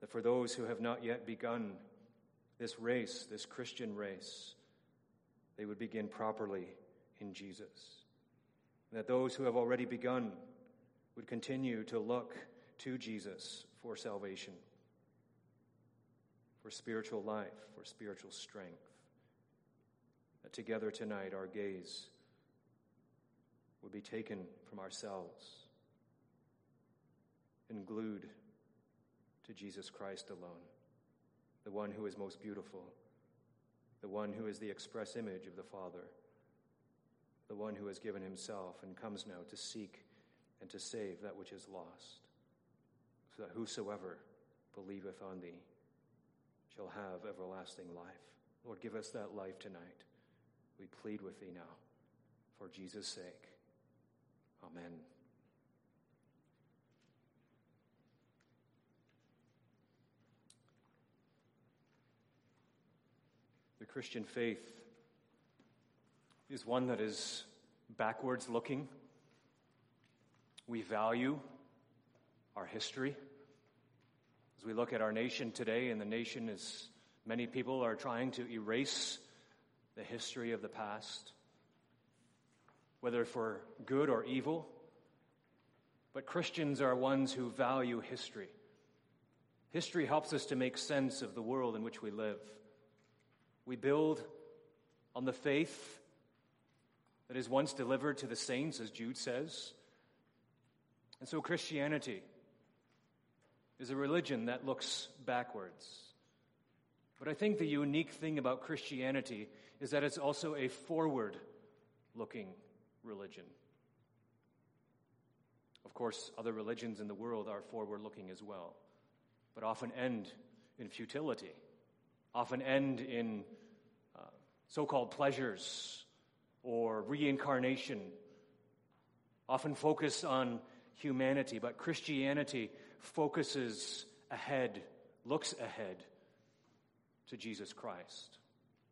that for those who have not yet begun this race, this Christian race, they would begin properly in Jesus. And that those who have already begun would continue to look to Jesus for salvation, for spiritual life, for spiritual strength. That together tonight our gaze would be taken from ourselves and glued to Jesus Christ alone, the one who is most beautiful, the one who is the express image of the Father, the one who has given himself and comes now to seek and to save that which is lost, so that whosoever believeth on thee shall have everlasting life. Lord, give us that life tonight. We plead with thee now, for Jesus' sake. Amen. The Christian faith is one that is backwards looking. We value our history. As we look at our nation today, and the nation is, many people are trying to erase the history of the past, whether for good or evil. But Christians are ones who value history. History helps us to make sense of the world in which we live. We build on the faith that is once delivered to the saints, as Jude says. And so Christianity is a religion that looks backwards. But I think the unique thing about Christianity is that it's also a forward-looking religion. Of course, other religions in the world are forward-looking as well, but often end in futility, often end in so-called pleasures or reincarnation, often focus on humanity. But Christianity focuses ahead, looks ahead to Jesus Christ.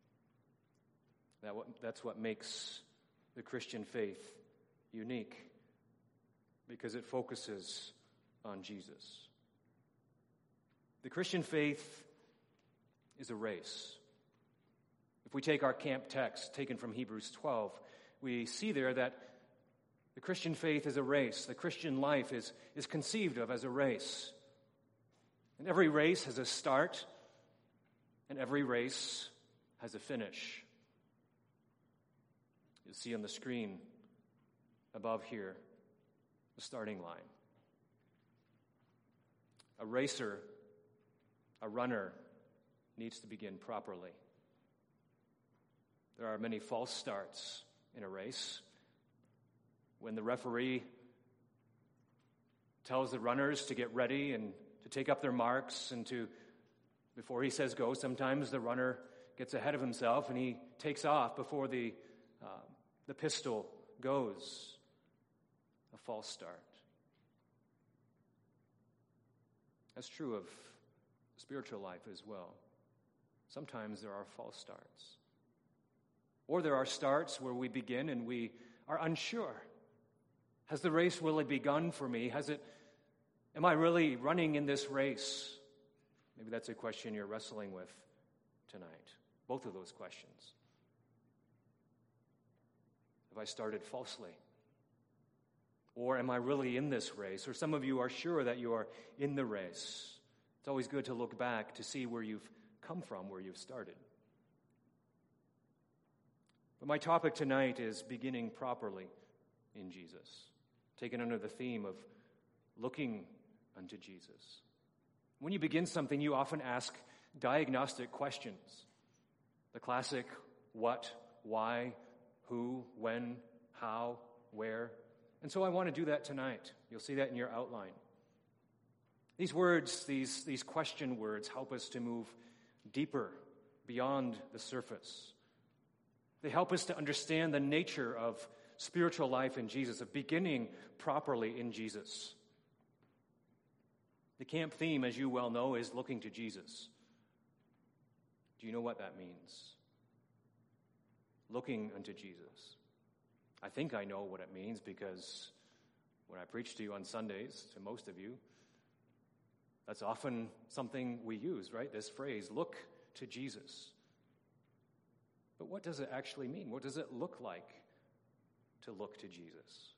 That's what makes the Christian faith unique, because it focuses on Jesus. The Christian faith is a race. If we take our camp text taken from Hebrews 12, we see there that the Christian faith is a race. The Christian life is conceived of as a race. And every race has a start, and every race has a finish. You'll see on the screen above here the starting line. A racer, a runner, needs to begin properly. There are many false starts in a race. When the referee tells the runners to get ready and to take up their marks and before he says go, sometimes the runner gets ahead of himself and he takes off before the pistol goes. A false start. That's true of spiritual life as well. Sometimes there are false starts. Or there are starts where we begin and we are unsure. Has the race really begun for me? Am I really running in this race? Maybe that's a question you're wrestling with tonight. Both of those questions. Have I started falsely? Or am I really in this race? Or some of you are sure that you are in the race. It's always good to look back to see where you've come from, where you've started. But my topic tonight is beginning properly in Jesus, taken under the theme of looking unto Jesus. When you begin something, you often ask diagnostic questions. The classic what, why, who, when, how, where. And so I want to do that tonight. You'll see that in your outline. These words, these question words, help us to move deeper beyond the surface. They help us to understand the nature of spiritual life in Jesus, of beginning properly in Jesus. The camp theme, as you well know, is looking to Jesus. Do you know what that means? Looking unto Jesus. I think I know what it means because when I preach to you on Sundays, to most of you, That's often something we use, right? This phrase, look to Jesus. But what does it actually mean? What does it look like to look to Jesus?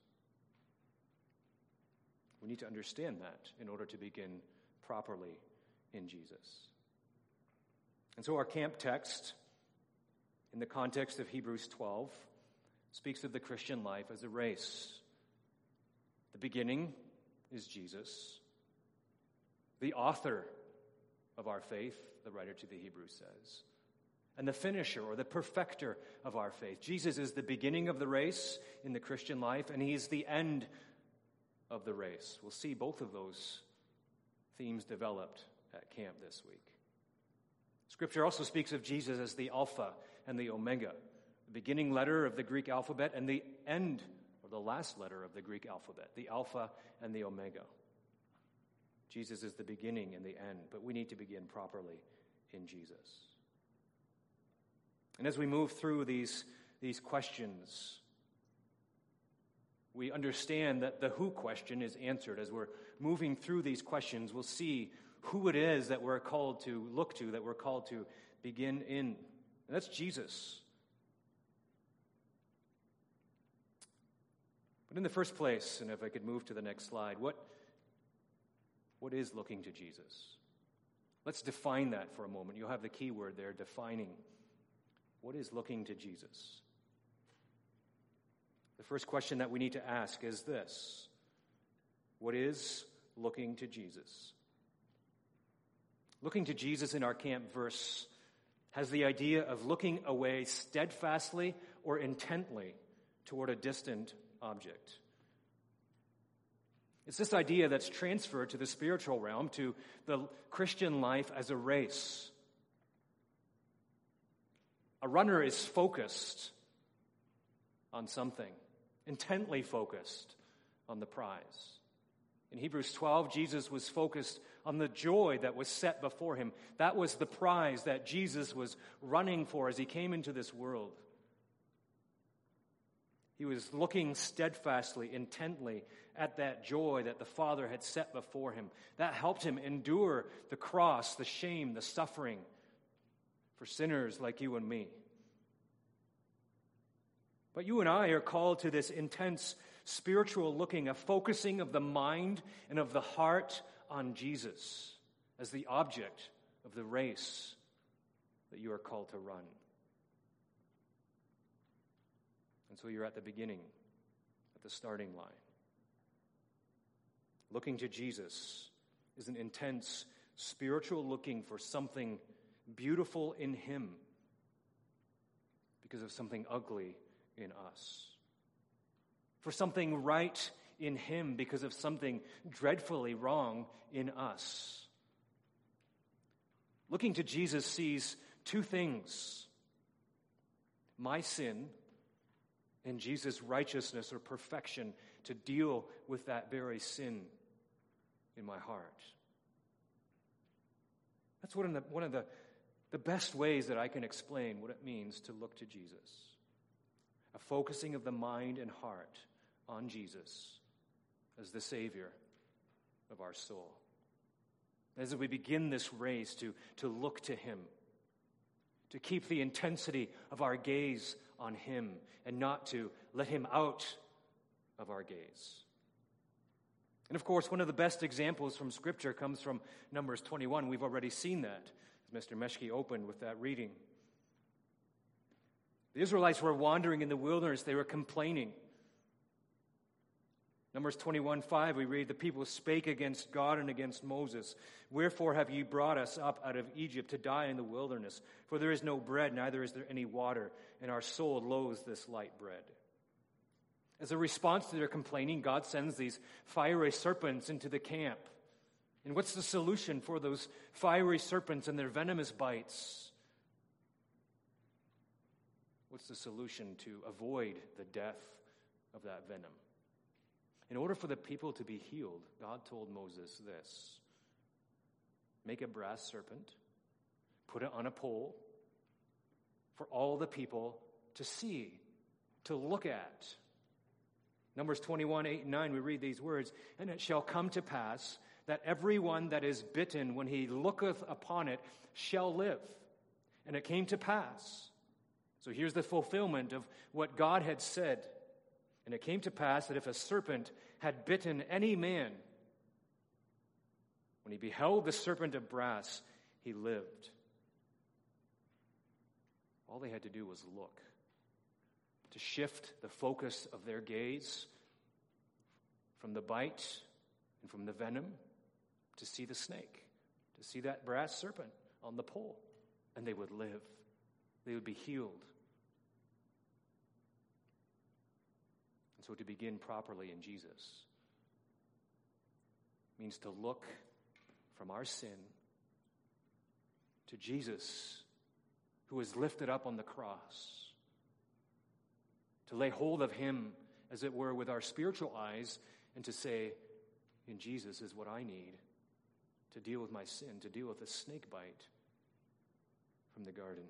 We need to understand that in order to begin properly in Jesus. And so our camp text, in the context of Hebrews 12, speaks of the Christian life as a race. The beginning is Jesus, the author of our faith, the writer to the Hebrews says, and the finisher or the perfecter of our faith. Jesus is the beginning of the race in the Christian life, and he is the end of the race. We'll see both of those themes developed at camp this week. Scripture also speaks of Jesus as the Alpha and the Omega, the beginning letter of the Greek alphabet and the end, or the last letter of the Greek alphabet, the Alpha and the Omega. Jesus is the beginning and the end, but we need to begin properly in Jesus. And as we move through these questions, we understand that the who question is answered. As we're moving through these questions, we'll see who it is that we're called to look to, that we're called to begin in. And that's Jesus. But in the first place, and if I could move to the next slide, what is looking to Jesus? Let's define that for a moment. You'll have the key word there, defining. What is looking to Jesus? The first question that we need to ask is this: what is looking to Jesus? Looking to Jesus in our camp verse has the idea of looking away steadfastly or intently toward a distant object. It's this idea that's transferred to the spiritual realm, to the Christian life as a race. A runner is focused on something, intently focused on the prize. In Hebrews 12, Jesus was focused on the joy that was set before him. That was the prize that Jesus was running for as he came into this world. He was looking steadfastly, intently at that joy that the Father had set before him. That helped him endure the cross, the shame, the suffering for sinners like you and me. But you and I are called to this intense spiritual looking, a focusing of the mind and of the heart on Jesus as the object of the race that you are called to run. And so you're at the beginning, at the starting line. Looking to Jesus is an intense spiritual looking for something beautiful in him because of something ugly in us. For something right in him because of something dreadfully wrong in us. Looking to Jesus sees two things: my sin and Jesus' righteousness or perfection to deal with that very sin in my heart. That's one of the best ways that I can explain what it means to look to Jesus. A focusing of the mind and heart on Jesus as the Savior of our soul. As we begin this race to look to him, to keep the intensity of our gaze on him and not to let him out of our gaze. And of course, one of the best examples from Scripture comes from Numbers 21. We've already seen that, as Mr. Meshke opened with that reading. The Israelites were wandering in the wilderness. They were complaining. Numbers 21:5, we read, "The people spake against God and against Moses. Wherefore have ye brought us up out of Egypt to die in the wilderness? For there is no bread, neither is there any water, and our soul loathes this light bread." As a response to their complaining, God sends these fiery serpents into the camp. And what's the solution for those fiery serpents and their venomous bites? What's the solution to avoid the death of that venom? In order for the people to be healed, God told Moses this: make a brass serpent, put it on a pole for all the people to see, to look at. Numbers 21:8 and 9, we read these words, "And it shall come to pass that everyone that is bitten, when he looketh upon it, shall live. And it came to pass. So here's the fulfillment of what God had said. And it came to pass that if a serpent had bitten any man, when he beheld the serpent of brass, he lived. All they had to do was look, to shift the focus of their gaze from the bite and from the venom to see the snake, to see that brass serpent on the pole, and they would live. They would be healed. And so to begin properly in Jesus means to look from our sin to Jesus, who was lifted up on the cross, to lay hold of him, as it were, with our spiritual eyes, and to say, in Jesus is what I need to deal with my sin, to deal with the snake bite from the garden.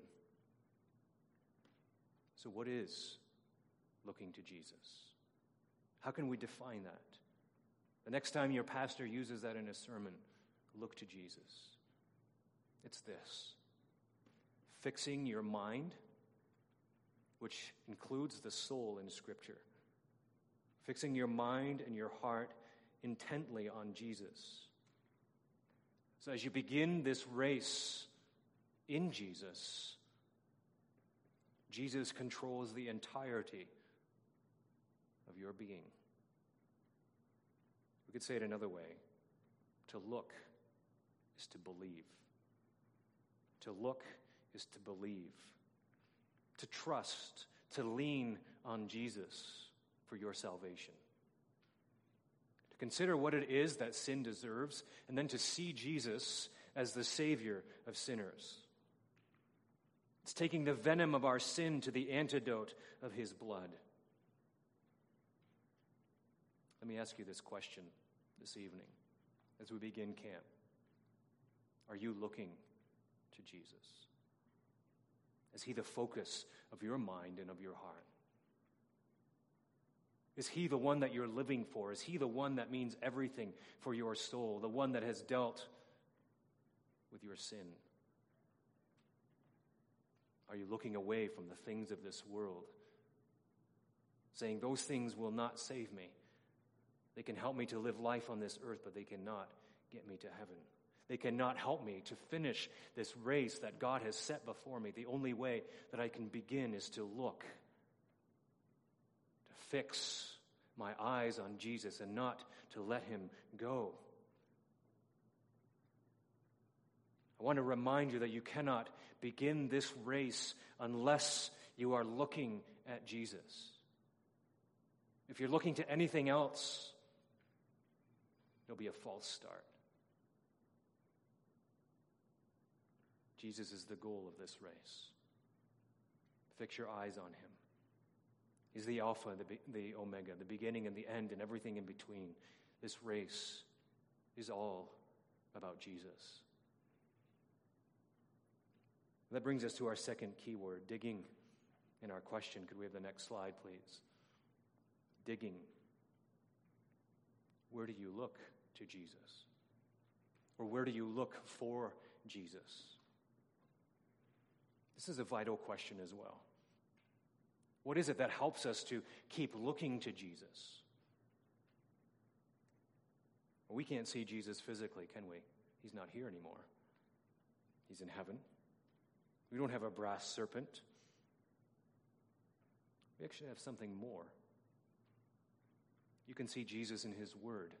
So what is looking to Jesus? How can we define that? The next time your pastor uses that in a sermon, look to Jesus. It's this: fixing your mind, which includes the soul in Scripture. Fixing your mind and your heart intently on Jesus. So as you begin this race in Jesus, Jesus controls the entirety of your being. We could say it another way. To look is to believe. To look is to believe. To trust, to lean on Jesus for your salvation. To consider what it is that sin deserves, and then to see Jesus as the Savior of sinners. It's taking the venom of our sin to the antidote of his blood. Let me ask you this question this evening as we begin camp. Are you looking to Jesus? Is he the focus of your mind and of your heart? Is he the one that you're living for? Is he the one that means everything for your soul, the one that has dealt with your sin? Are you looking away from the things of this world, saying those things will not save me? They can help me to live life on this earth, but they cannot get me to heaven. They cannot help me to finish this race that God has set before me. The only way that I can begin is to look, to fix my eyes on Jesus and not to let him go. I want to remind you that you cannot begin this race unless you are looking at Jesus. If you're looking to anything else, it'll be a false start. Jesus is the goal of this race. Fix your eyes on him. He's the Alpha, the Omega, the beginning and the end, and everything in between. This race is all about Jesus. That brings us to our second key word, digging, in our question. Could we have the next slide, please? Digging. Where do you look to Jesus? Or where do you look for Jesus? This is a vital question as well. What is it that helps us to keep looking to Jesus? Well, we can't see Jesus physically, can we? He's not here anymore. He's in heaven. We don't have a brass serpent. We actually have something more. You can see Jesus in his word.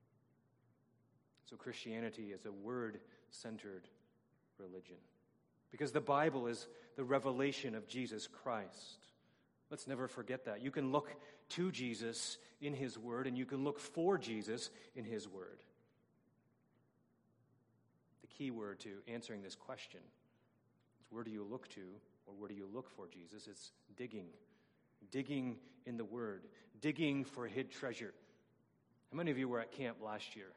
So Christianity is a word-centered religion, because the Bible is the revelation of Jesus Christ. Let's never forget that. You can look to Jesus in his word, and you can look for Jesus in his word. The key word to answering this question is, where do you look to, or where do you look for Jesus? It's digging. Digging in the word. Digging for hid treasure. How many of you were at camp last year?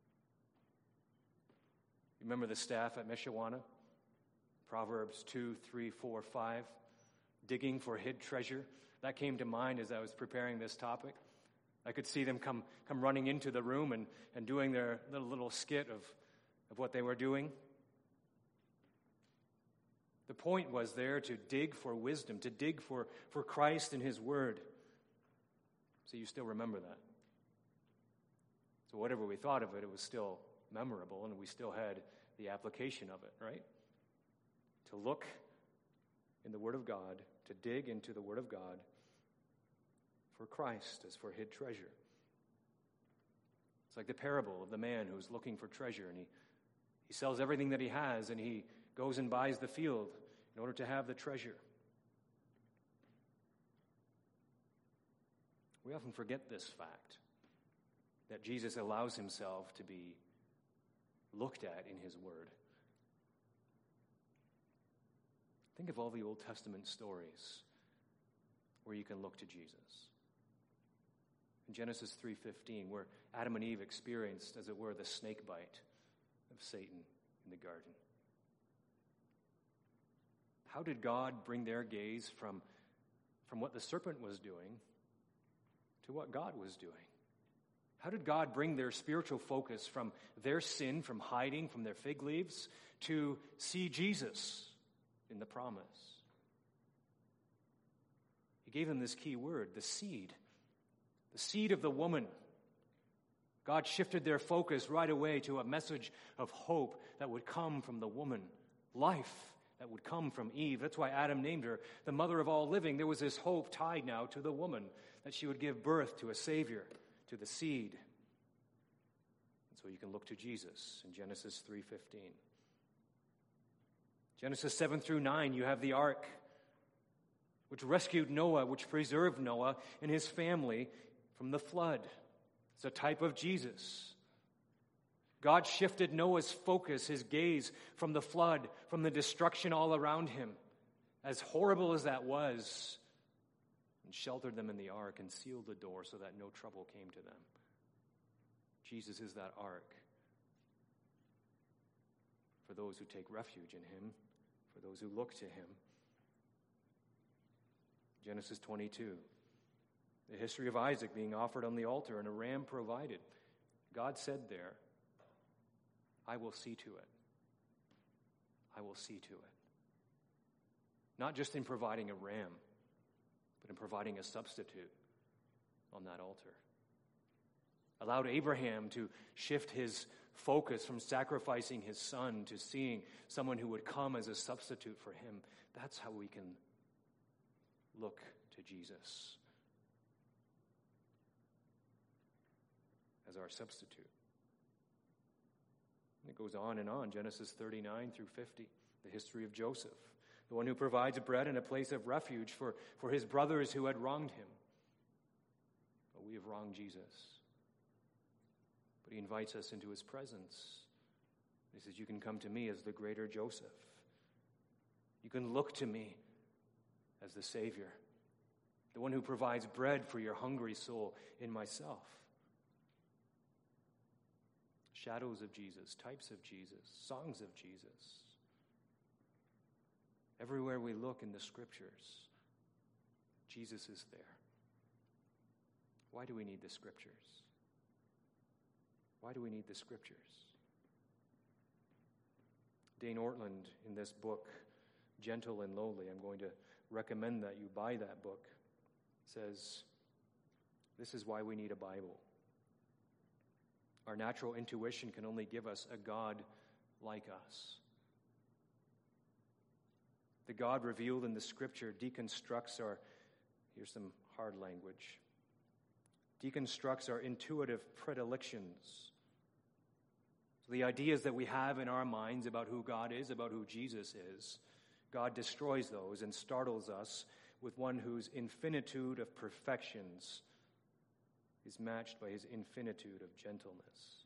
You remember the staff at Mishawano? Proverbs 2, 3, 4, 5. Digging for hid treasure. That came to mind as I was preparing this topic. I could see them come running into the room and doing their little skit of what they were doing. The point was there to dig for wisdom, to dig for Christ and his word. So you still remember that. So whatever we thought of it, it was still memorable, and we still had the application of it, right? To look in the Word of God, to dig into the Word of God for Christ as for hid treasure. It's like the parable of the man who's looking for treasure, and he sells everything that he has, and he goes and buys the field in order to have the treasure. We often forget this fact, that Jesus allows himself to be looked at in his word. Think of all the Old Testament stories where you can look to Jesus. In Genesis 3:15, where Adam and Eve experienced, as it were, the snake bite of Satan in the garden. How did God bring their gaze from what the serpent was doing to what God was doing? How did God bring their spiritual focus from their sin, from hiding from their fig leaves, to see Jesus in the promise? He gave them this key word, the seed of the woman. God shifted their focus right away to a message of hope that would come from the woman, life that would come from Eve. That's why Adam named her the mother of all living. There was this hope tied now to the woman, that she would give birth to a Savior, to the seed. And so you can look to Jesus in Genesis 3:15. Genesis 7-9, you have the ark, which rescued Noah, which preserved Noah and his family from the flood. It's a type of Jesus. God shifted Noah's focus, his gaze, from the flood, from the destruction all around him, as horrible as that was, and sheltered them in the ark and sealed the door so that no trouble came to them. Jesus is that ark for those who take refuge in him, for those who look to him. Genesis 22, the history of Isaac being offered on the altar and a ram provided. God said there, I will see to it. I will see to it. Not just in providing a ram, but in providing a substitute on that altar. Allowed Abraham to shift his focus from sacrificing his son to seeing someone who would come as a substitute for him. That's how we can look to Jesus as our substitute. And it goes on and on, Genesis 39-50, the history of Joseph, the one who provides bread and a place of refuge for his brothers who had wronged him. But we have wronged Jesus. But he invites us into his presence. He says, you can come to me as the greater Joseph. You can look to me as the Savior, the one who provides bread for your hungry soul in myself. Shadows of Jesus, types of Jesus, songs of Jesus. Everywhere we look in the Scriptures, Jesus is there. Why do we need the Scriptures? Why do we need the Scriptures? Dane Ortland, in this book, Gentle and Lowly, I'm going to recommend that you buy that book, says, this is why we need a Bible. Our natural intuition can only give us a God like us. The God revealed in the Scripture deconstructs our, here's some hard language, deconstructs our intuitive predilections. So the ideas that we have in our minds about who God is, about who Jesus is, God destroys those and startles us with one whose infinitude of perfections is matched by his infinitude of gentleness.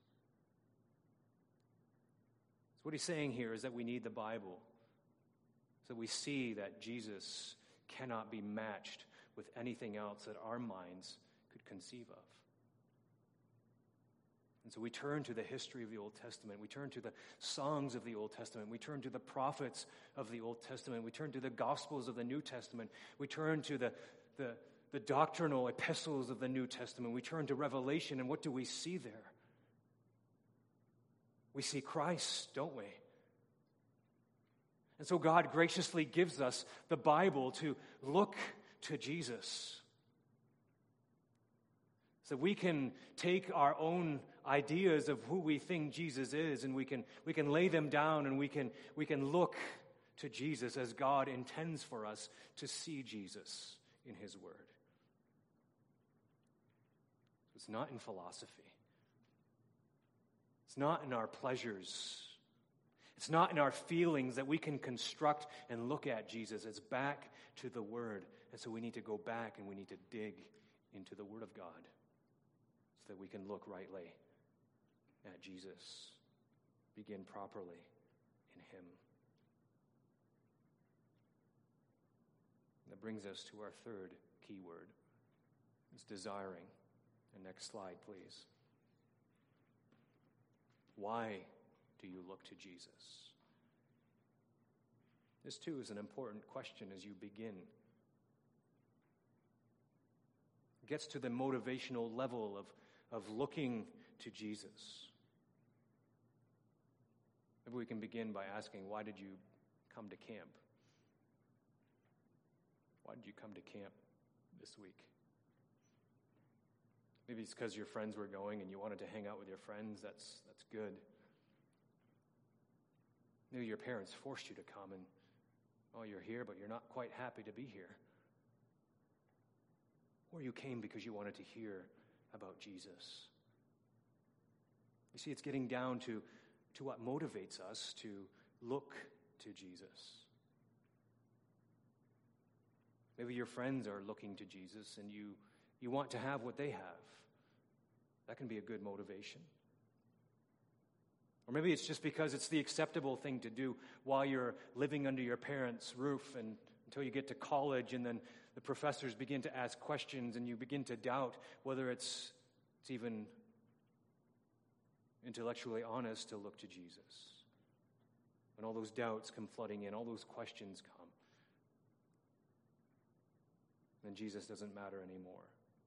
So what he's saying here is that we need the Bible, so we see that Jesus cannot be matched with anything else that our minds could conceive of. And so we turn to the history of the Old Testament. We turn to the songs of the Old Testament. We turn to the prophets of the Old Testament. We turn to the Gospels of the New Testament. We turn to the the doctrinal epistles of the New Testament. We turn to Revelation, and what do we see there? We see Christ, don't we? And so God graciously gives us the Bible to look to Jesus. So we can take our own ideas of who we think Jesus is, and we can lay them down, and we can look to Jesus as God intends for us to see Jesus in His Word. It's not in philosophy. It's not in our pleasures. It's not in our feelings that we can construct and look at Jesus. It's back to the Word. And so we need to go back and we need to dig into the Word of God so that we can look rightly at Jesus, begin properly in Him. And that brings us to our third key word. It's desiring. And next slide, please. Why do you look to Jesus? This too is an important question as you begin. It gets to the motivational level of looking to Jesus. Maybe we can begin by asking, why did you come to camp? Why did you come to camp this week? Maybe it's because your friends were going and you wanted to hang out with your friends. That's good. Maybe your parents forced you to come and, oh, you're here, but you're not quite happy to be here. Or you came because you wanted to hear about Jesus. You see, it's getting down to what motivates us to look to Jesus. Maybe your friends are looking to Jesus and you want to have what they have. That can be a good motivation. Or maybe it's just because it's the acceptable thing to do while you're living under your parents' roof and until you get to college, and then the professors begin to ask questions and you begin to doubt whether it's even intellectually honest to look to Jesus. When all those doubts come flooding in, all those questions come, then Jesus doesn't matter anymore.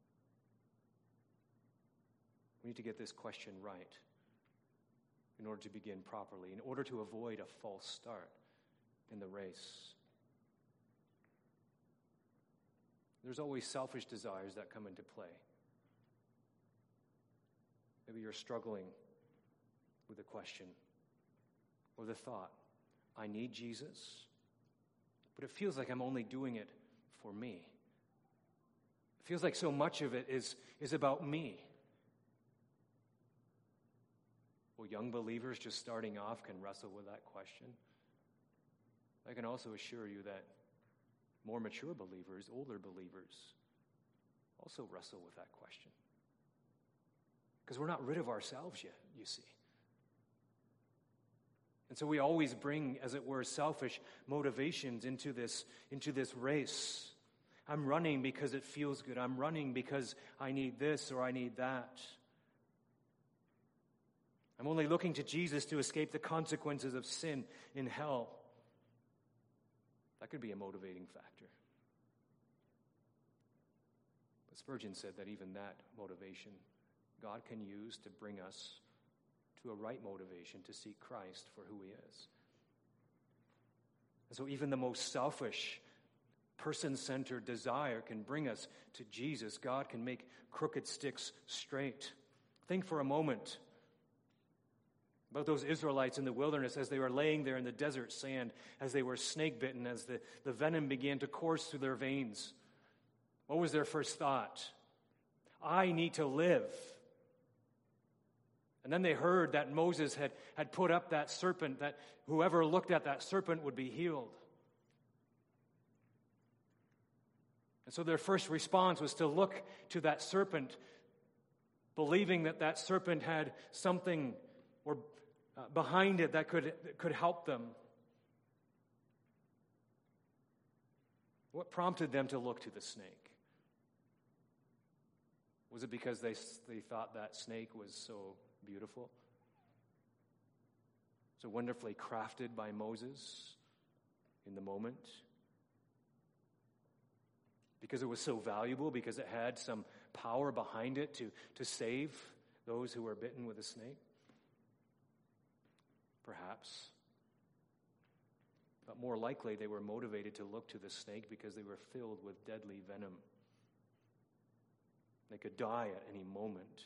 We need to get this question right in order to begin properly, in order to avoid a false start in the race. There's always selfish desires that come into play. Maybe you're struggling with the question or the thought, I need Jesus, but it feels like I'm only doing it for me. It feels like so much of it is about me. Well, young believers just starting off can wrestle with that question. I can also assure you that more mature believers, older believers, also wrestle with that question. Because we're not rid of ourselves yet, you see. And so we always bring, as it were, selfish motivations into this race. I'm running because it feels good. I'm running because I need this or I need that. I'm only looking to Jesus to escape the consequences of sin in hell. That could be a motivating factor. But Spurgeon said that even that motivation God can use to bring us to a right motivation to seek Christ for who He is. And so even the most selfish, person-centered desire can bring us to Jesus. God can make crooked sticks straight. Think for a moment about those Israelites in the wilderness as they were laying there in the desert sand, as they were snake-bitten, as the venom began to course through their veins. What was their first thought? I need to live. And then they heard that Moses had put up that serpent, that whoever looked at that serpent would be healed. And so their first response was to look to that serpent, believing that serpent had something or behind it that could help them. What prompted them to look to the snake? Was it because they thought that snake was so beautiful, so wonderfully crafted by Moses in the moment? Because it was so valuable, because it had some power behind it to save those who were bitten with a snake? Perhaps. But more likely, they were motivated to look to the snake because they were filled with deadly venom. They could die at any moment.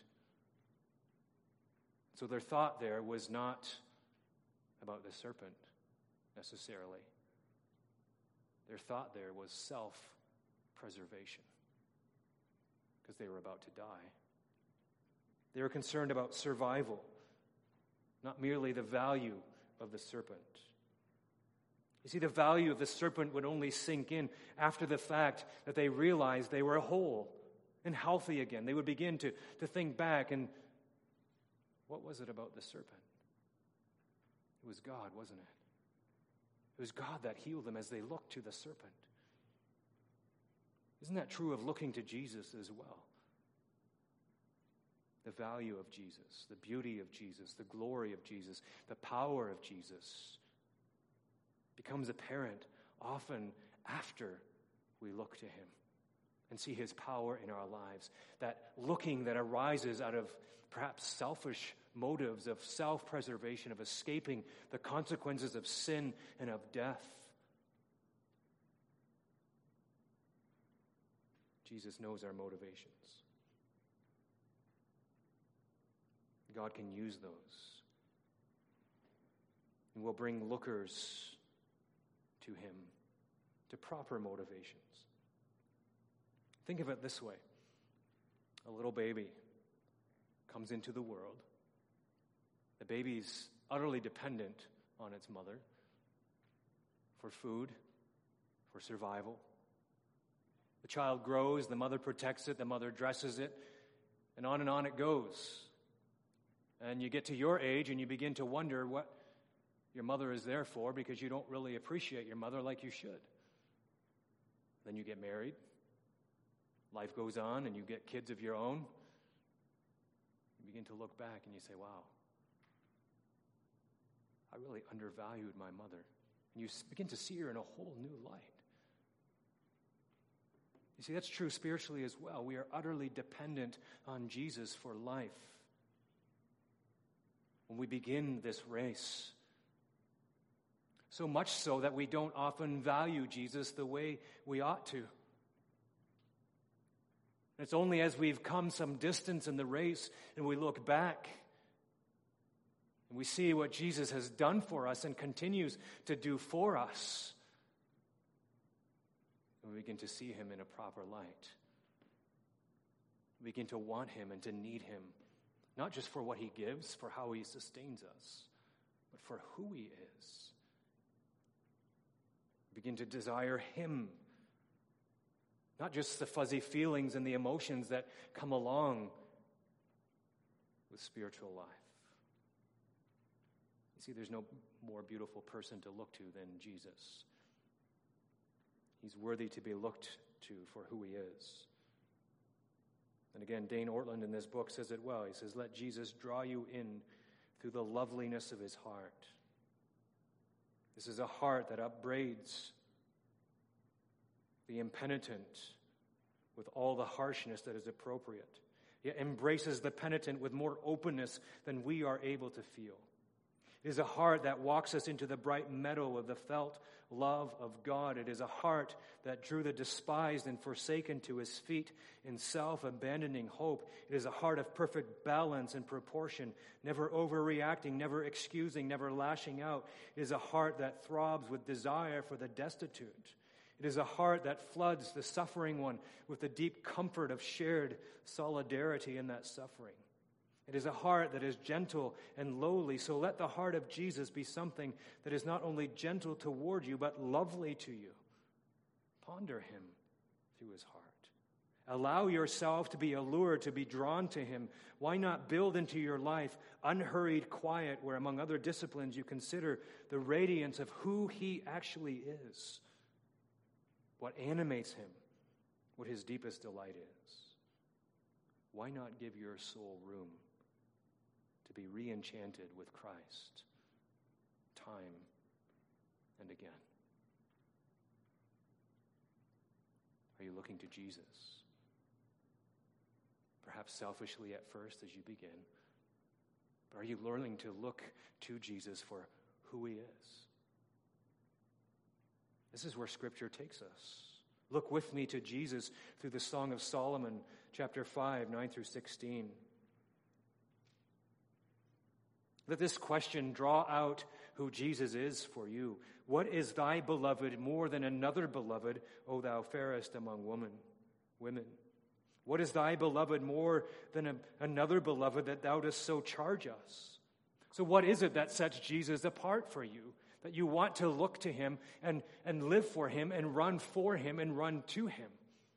So their thought there was not about the serpent, necessarily. Their thought there was self-preservation, because they were about to die. They were concerned about survival, not merely the value of the serpent. You see, the value of the serpent would only sink in after the fact that they realized they were whole and healthy again. They would begin to think back, and what was it about the serpent? It was God, wasn't it? It was God that healed them as they looked to the serpent. Isn't that true of looking to Jesus as well? The value of Jesus, the beauty of Jesus, the glory of Jesus, the power of Jesus becomes apparent often after we look to him and see his power in our lives. That looking that arises out of perhaps selfish motives of self-preservation, of escaping the consequences of sin and of death. Jesus knows our motivations. God can use those. And will bring lookers to him, to proper motivations. Think of it this way. A little baby comes into the world. The baby's utterly dependent on its mother for food, for survival. The child grows, the mother protects it, the mother dresses it, and on it goes. And you get to your age and you begin to wonder what your mother is there for, because you don't really appreciate your mother like you should. Then you get married. Life goes on and you get kids of your own. You begin to look back and you say, wow, I really undervalued my mother. And you begin to see her in a whole new light. You see, that's true spiritually as well. We are utterly dependent on Jesus for life. When we begin this race, so much so that we don't often value Jesus the way we ought to. It's only as we've come some distance in the race and we look back and we see what Jesus has done for us and continues to do for us, and we begin to see him in a proper light. We begin to want him and to need him, not just for what he gives, for how he sustains us, but for who he is. Begin to desire him, not just the fuzzy feelings and the emotions that come along with spiritual life. You see, there's no more beautiful person to look to than Jesus. He's worthy to be looked to for who he is. And again, Dane Ortland in this book says it well. He says, let Jesus draw you in through the loveliness of his heart. This is a heart that upbraids the impenitent with all the harshness that is appropriate, yet embraces the penitent with more openness than we are able to feel. It is a heart that walks us into the bright meadow of the felt love of God. It is a heart that drew the despised and forsaken to his feet in self-abandoning hope. It is a heart of perfect balance and proportion, never overreacting, never excusing, never lashing out. It is a heart that throbs with desire for the destitute. It is a heart that floods the suffering one with the deep comfort of shared solidarity in that suffering. It is a heart that is gentle and lowly. So let the heart of Jesus be something that is not only gentle toward you, but lovely to you. Ponder him through his heart. Allow yourself to be allured, to be drawn to him. Why not build into your life unhurried quiet, where among other disciplines you consider the radiance of who he actually is, what animates him, what his deepest delight is. Why not give your soul room to be re-enchanted with Christ time and again? Are you looking looking to Jesus? Perhaps selfishly at first as you begin. But are you learning to look to Jesus for who he is? This is where Scripture takes us. Look with me to Jesus through the Song of Solomon, chapter 5, 9 through 16. Let this question draw out who Jesus is for you. What is thy beloved more than another beloved, O thou fairest among women? What is thy beloved more than another beloved that thou dost so charge us? So what is it that sets Jesus apart for you? That you want to look to him and live for him and run for him and run to him?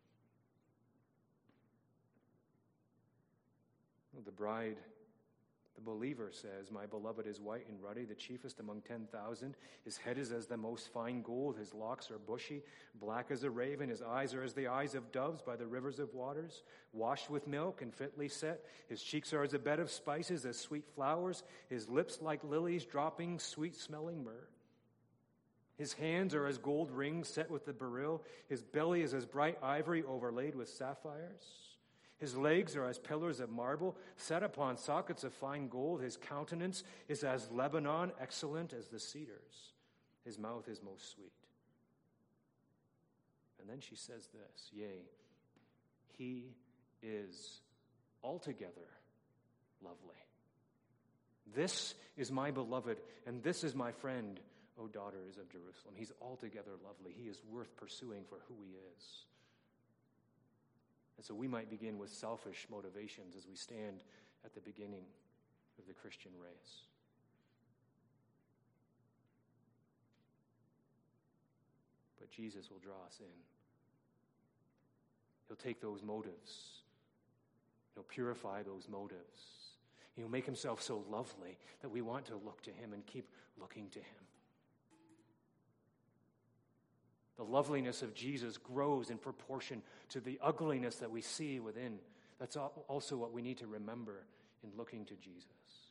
Well, the bride, the believer says, my beloved is white and ruddy, the chiefest among 10,000. His head is as the most fine gold. His locks are bushy, black as a raven. His eyes are as the eyes of doves by the rivers of waters, washed with milk and fitly set. His cheeks are as a bed of spices, as sweet flowers. His lips like lilies, dropping sweet-smelling myrrh. His hands are as gold rings set with the beryl. His belly is as bright ivory overlaid with sapphires. His legs are as pillars of marble, set upon sockets of fine gold. His countenance is as Lebanon, excellent as the cedars. His mouth is most sweet. And then she says this, yea, he is altogether lovely. This is my beloved, and this is my friend, O daughters of Jerusalem. He's altogether lovely. He is worth pursuing for who he is. And so we might begin with selfish motivations as we stand at the beginning of the Christian race. But Jesus will draw us in. He'll take those motives. He'll purify those motives. He'll make himself so lovely that we want to look to him and keep looking to him. The loveliness of Jesus grows in proportion to the ugliness that we see within. That's also what we need to remember in looking to Jesus.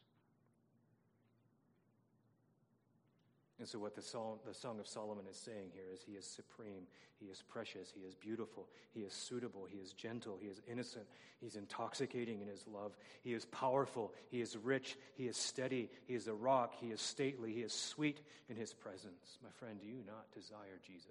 And so what the Song of Solomon is saying here is he is supreme, he is precious, he is beautiful, he is suitable, he is gentle, he is innocent, he's intoxicating in his love, he is powerful, he is rich, he is steady, he is a rock, he is stately, he is sweet in his presence. My friend, do you not desire Jesus?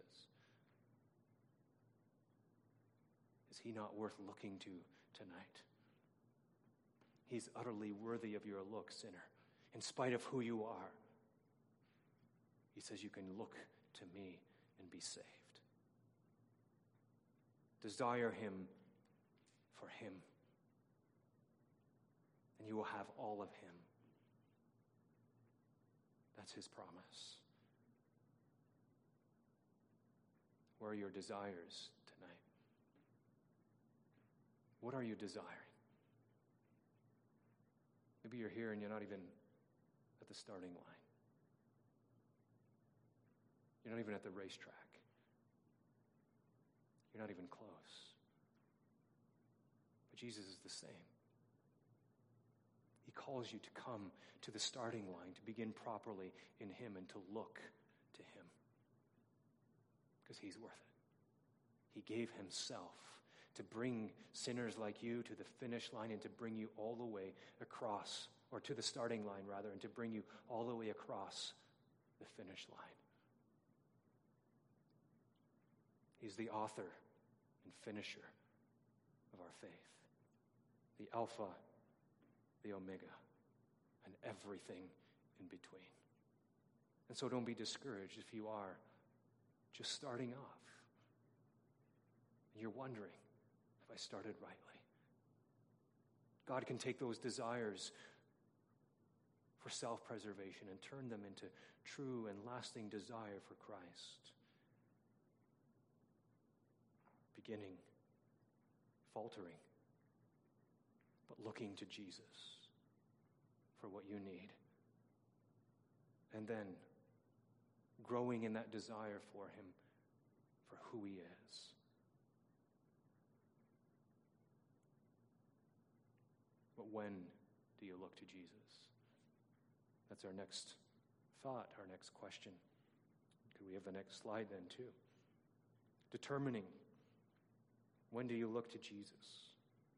Is he not worth looking to tonight? He's utterly worthy of your look, sinner, in spite of who you are. He says you can look to me and be saved. Desire him for him, and you will have all of him. That's his promise. Where are your desires tonight? What are you desiring? Maybe you're here and you're not even at the starting line. You're not even at the racetrack. You're not even close. But Jesus is the same. He calls you to come to the starting line, to begin properly in him and to look to him. Because he's worth it. He gave himself to bring sinners like you to the finish line and to bring you all the way across, or to the starting line rather, and to bring you all the way across the finish line. He's the author and finisher of our faith, the Alpha, the Omega, and everything in between. And so don't be discouraged if you are just starting off. And you're wondering, have I started rightly? God can take those desires for self-preservation and turn them into true and lasting desire for Christ. Beginning, faltering, but looking to Jesus for what you need. And then growing in that desire for him, for who he is. But when do you look to Jesus? That's our next thought, our next question. Could we have the next slide then too? Determining When do you look to Jesus?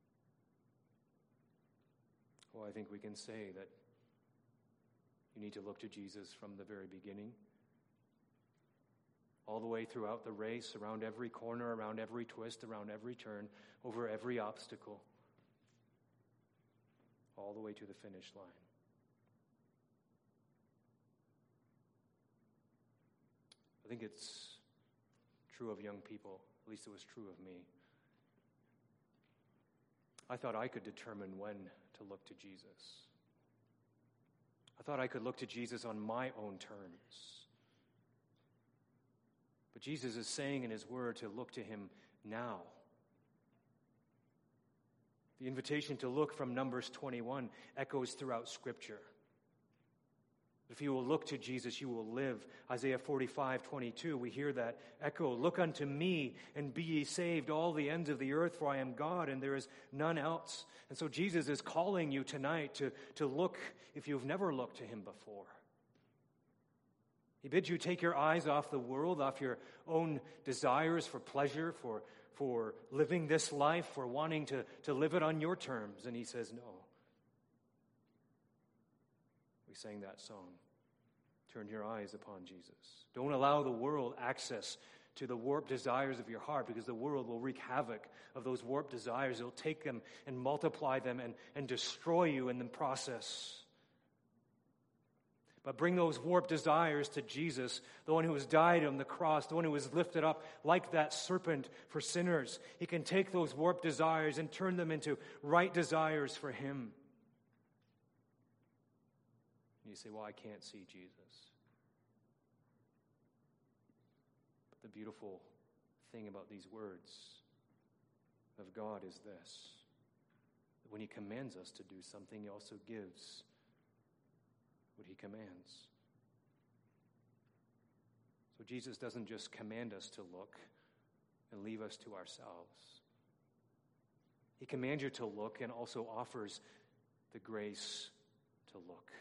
Well, I think we can say that you need to look to Jesus from the very beginning, all the way throughout the race, around every corner, around every twist, around every turn, over every obstacle, all the way to the finish line. I think it's true of young people. At least it was true of me. I thought I could determine when to look to Jesus. I thought I could look to Jesus on my own terms. But Jesus is saying in his word to look to him now. The invitation to look from Numbers 21 echoes throughout Scripture. If you will look to Jesus, you will live. Isaiah 45:22, we hear that echo. Look unto me and be ye saved, all the ends of the earth, for I am God and there is none else. And so Jesus is calling you tonight to look if you've never looked to him before. He bids you take your eyes off the world, off your own desires for pleasure, for living this life, for wanting to live it on your terms. And he says, no. We sang that song. Turn your eyes upon Jesus. Don't allow the world access to the warped desires of your heart, because the world will wreak havoc of those warped desires. It'll take them and multiply them and destroy you in the process. But bring those warped desires to Jesus, the one who has died on the cross, the one who was lifted up like that serpent for sinners. He can take those warped desires and turn them into right desires for him. You say, well, I can't see Jesus. But the beautiful thing about these words of God is this: that when he commands us to do something, he also gives what he commands. So Jesus doesn't just command us to look and leave us to ourselves. He commands you to look and also offers the grace to look.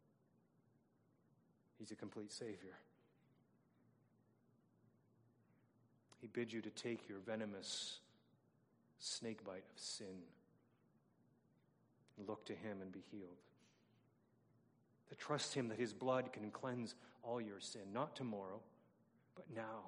He's a complete Savior. He bids you to take your venomous snakebite of sin and look to him and be healed. To trust him that his blood can cleanse all your sin, not tomorrow, but now.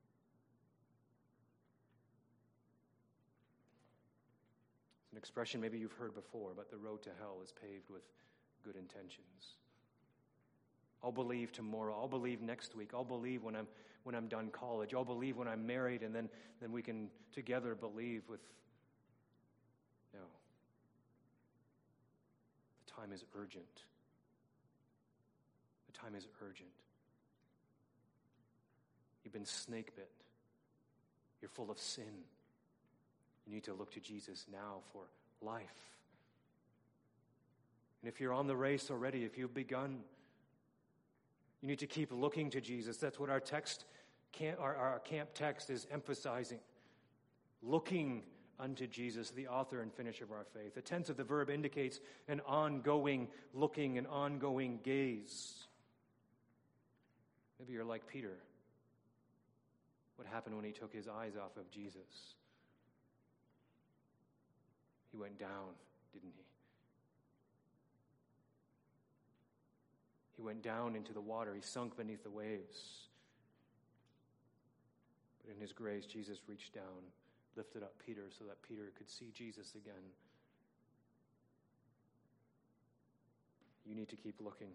It's an expression maybe you've heard before, but the road to hell is paved with good intentions. I'll believe tomorrow. I'll believe next week. I'll believe when I'm done college. I'll believe when I'm married, and then we can together believe with. No. The time is urgent. The time is urgent. You've been snake bit. You're full of sin. You need to look to Jesus now for life. And if you're on the race already, if you've begun, you need to keep looking to Jesus. That's what our camp text is emphasizing. Looking unto Jesus, the author and finisher of our faith. The tense of the verb indicates an ongoing looking, an ongoing gaze. Maybe you're like Peter. What happened when he took his eyes off of Jesus? He went down, didn't he? He went down into the water. He sunk beneath the waves. But in his grace, Jesus reached down, lifted up Peter so that Peter could see Jesus again. You need to keep looking.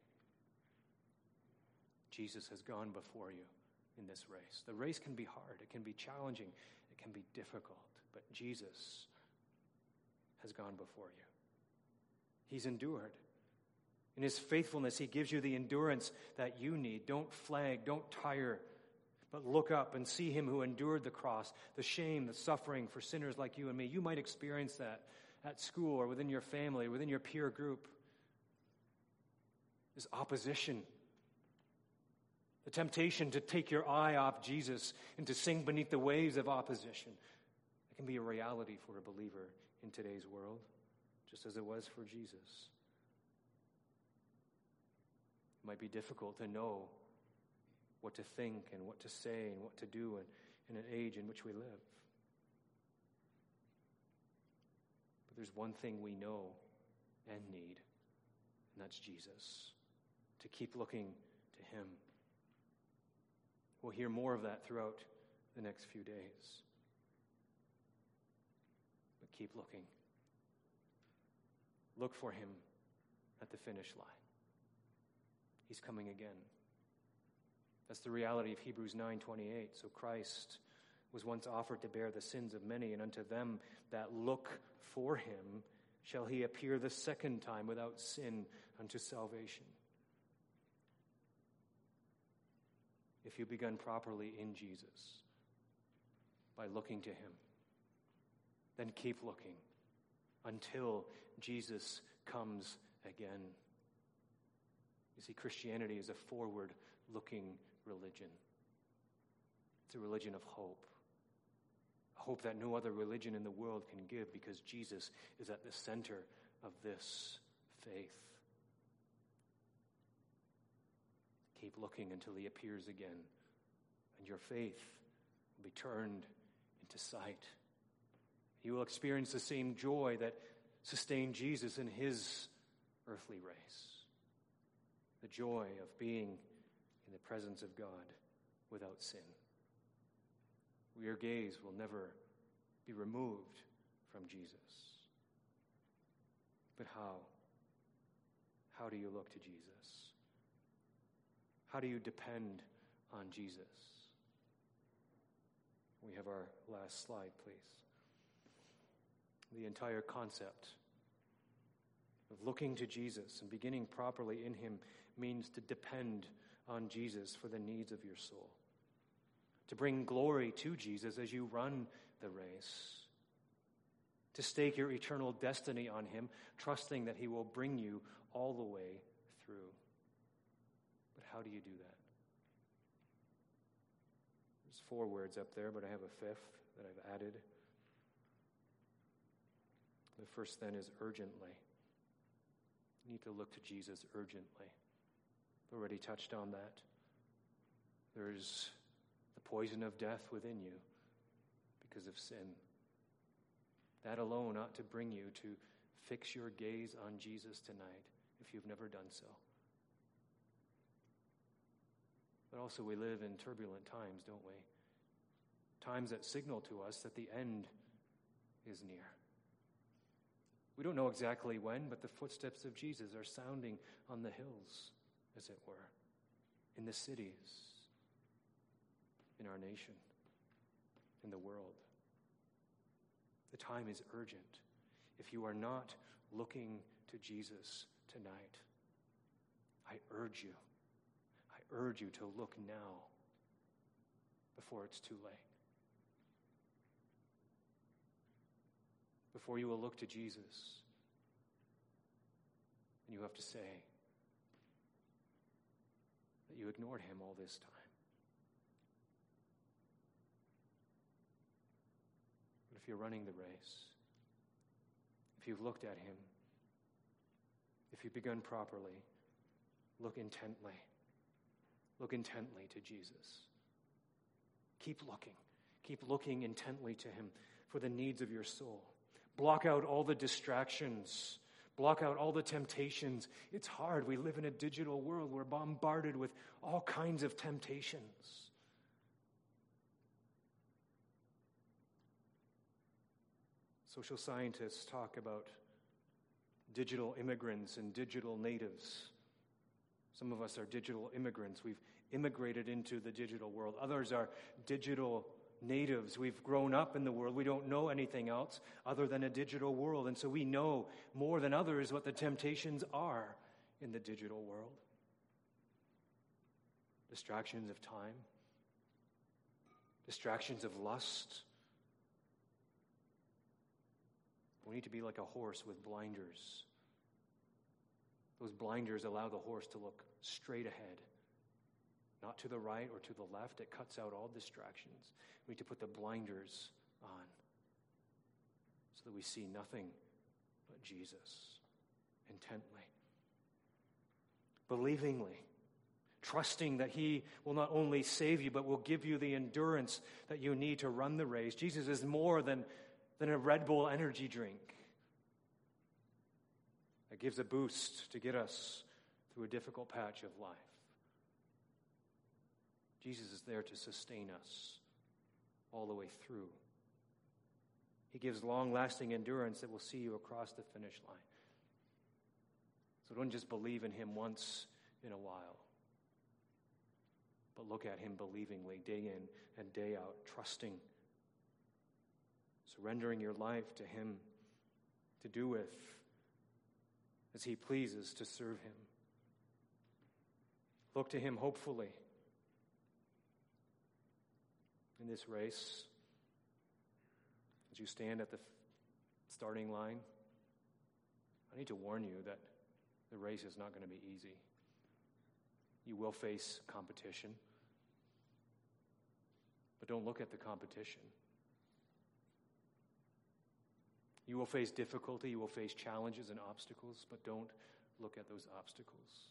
Jesus has gone before you in this race. The race can be hard. It can be challenging. It can be difficult. But Jesus has gone before you. He's endured. In his faithfulness, he gives you the endurance that you need. Don't flag, don't tire, but look up and see him who endured the cross, the shame, the suffering for sinners like you and me. You might experience that at school or within your family, or within your peer group. There's opposition. The temptation to take your eye off Jesus and to sink beneath the waves of opposition. It can be a reality for a believer in today's world, just as it was for Jesus. It might be difficult to know what to think and what to say and what to do in an age in which we live. there's one thing we know and need, and that's Jesus. To keep looking to him. We'll hear more of that throughout the next few days. But keep looking. Look for him at the finish line. He's coming again. That's the reality of Hebrews 9:28. So Christ was once offered to bear the sins of many, and unto them that look for him shall he appear the second time without sin unto salvation. If you've begun properly in Jesus by looking to him, then keep looking until Jesus comes again. You see, Christianity is a forward-looking religion. It's a religion of hope. A hope that no other religion in the world can give, because Jesus is at the center of this faith. Keep looking until he appears again, and your faith will be turned into sight. You will experience the same joy that sustained Jesus in his earthly race. The joy of being in the presence of God without sin. Your gaze will never be removed from Jesus. But how? How do you look to Jesus? How do you depend on Jesus? We have our last slide, please. The entire concept of looking to Jesus and beginning properly in him means to depend on Jesus for the needs of your soul. To bring glory to Jesus as you run the race. To stake your eternal destiny on him, trusting that he will bring you all the way through. But how do you do that? There's 4 words up there, but I have a 5th that I've added. The first then is urgently. You need to look to Jesus urgently. I've already touched on that. There's the poison of death within you because of sin. That alone ought to bring you to fix your gaze on Jesus tonight if you've never done so. But also we live in turbulent times, don't we? Times that signal to us that the end is near. We don't know exactly when, but the footsteps of Jesus are sounding on the hills, as it were, in the cities, in our nation, in the world. The time is urgent. If you are not looking to Jesus tonight, I urge you to look now before it's too late. Before you will look to Jesus, and you have to say that you ignored him all this time. But if you're running the race, if you've looked at him, if you've begun properly, look intently. Look intently to Jesus. Keep looking intently to him for the needs of your soul. Block out all the distractions. Block out all the temptations. It's hard. We live in a digital world. We're bombarded with all kinds of temptations. Social scientists talk about digital immigrants and digital natives. Some of us are digital immigrants. We've immigrated into the digital world. Others are digital natives. We've grown up in the world. We don't know anything else other than a digital world. And so we know more than others what the temptations are in the digital world. Distractions of time. Distractions of lust. We need to be like a horse with blinders. Those blinders allow the horse to look straight ahead, not to the right or to the left. It cuts out all distractions. We need to put the blinders on so that we see nothing but Jesus intently, believingly, trusting that he will not only save you, but will give you the endurance that you need to run the race. Jesus is more than a Red Bull energy drink. that gives a boost to get us through a difficult patch of life. Jesus is there to sustain us all the way through. He gives long-lasting endurance that will see you across the finish line. So don't just believe in him once in a while, but look at him believingly day in and day out, trusting, surrendering your life to him to do with as he pleases, to serve him. Look to him hopefully in this race. As you stand at the starting line, I need to warn you that the race is not going to be easy. You will face competition, but don't look at the competition. You will face difficulty, you will face challenges and obstacles, but don't look at those obstacles.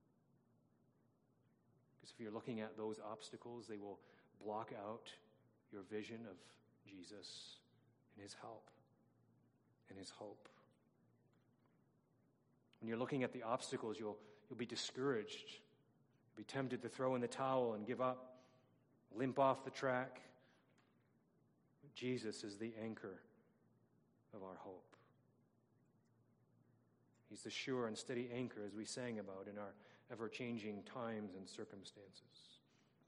Because if you're looking at those obstacles, they will block out your vision of Jesus and his help and his hope. When you're looking at the obstacles, you'll be discouraged. You'll be tempted to throw in the towel and give up, limp off the track. But Jesus is the anchor of our hope. He's the sure and steady anchor, as we sang about, in our ever-changing times and circumstances.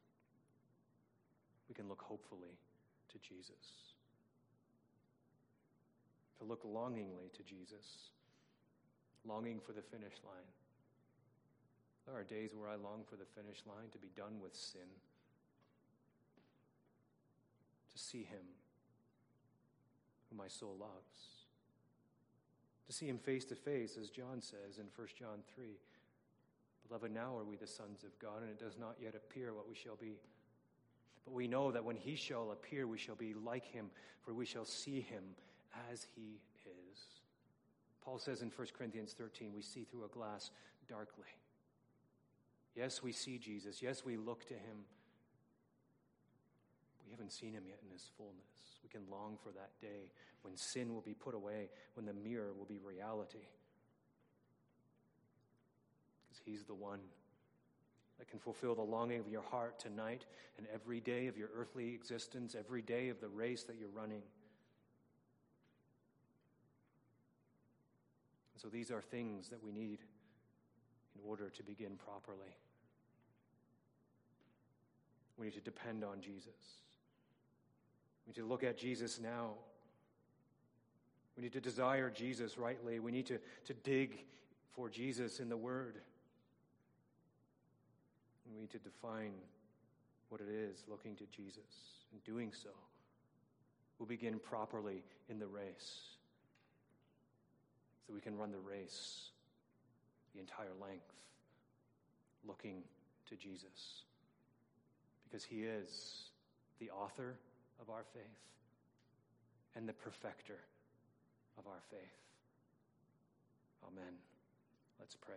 We can look hopefully to Jesus. To look longingly to Jesus. Longing for the finish line. There are days where I long for the finish line, to be done with sin. To see him, whom my soul loves. To see him face to face, as John says in 1 John 3. Beloved, now are we the sons of God, and it does not yet appear what we shall be. But we know that when he shall appear, we shall be like him, for we shall see him as he is. Paul says in 1 Corinthians 13, we see through a glass darkly. Yes, we see Jesus. Yes, we look to him. We haven't seen him yet in his fullness. We can long for that day when sin will be put away, when the mirror will be reality. Because he's the one that can fulfill the longing of your heart tonight and every day of your earthly existence, every day of the race that you're running. So these are things that we need in order to begin properly. We need to depend on Jesus. We need to look at Jesus now. We need to desire Jesus rightly. We need to dig for Jesus in the Word. And we need to define what it is looking to Jesus. In doing so, we'll begin properly in the race. So we can run the race the entire length, looking to Jesus. Because he is the author of our faith and the perfecter of our faith. Amen. Let's pray.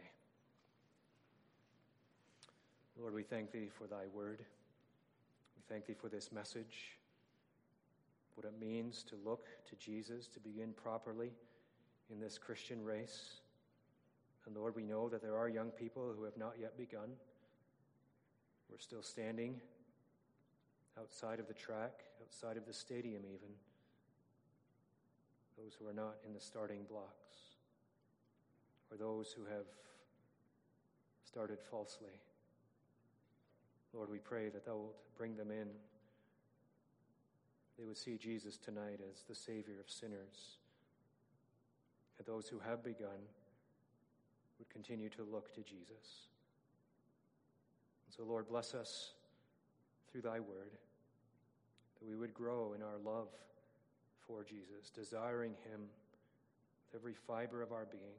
Lord, we thank thee for thy word. We thank thee for this message, what it means to look to Jesus, to begin properly in this Christian race. And Lord, we know that there are young people who have not yet begun. We're still standing outside of the track, outside of the stadium even. Those who are not in the starting blocks, or those who have started falsely. Lord, we pray that thou wilt bring them in. They would see Jesus tonight as the Savior of sinners. And those who have begun would continue to look to Jesus. And so, Lord, bless us through thy word, that we would grow in our love for Jesus, desiring him with every fiber of our being.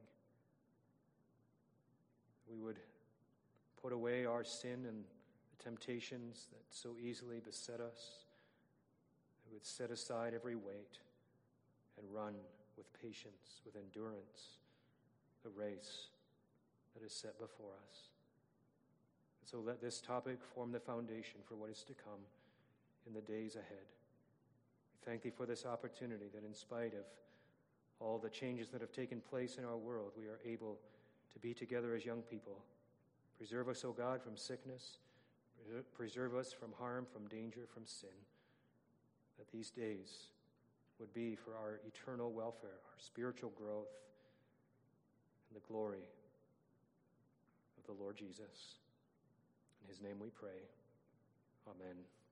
We would put away our sin and the temptations that so easily beset us. We would set aside every weight and run with patience, with endurance, the race that is set before us. And so let this topic form the foundation for what is to come in the days ahead. We thank thee for this opportunity that in spite of all the changes that have taken place in our world, we are able to be together as young people. Preserve us, O God, from sickness. Preserve us from harm, from danger, from sin. That these days would be for our eternal welfare, our spiritual growth, and the glory of the Lord Jesus. In his name we pray. Amen.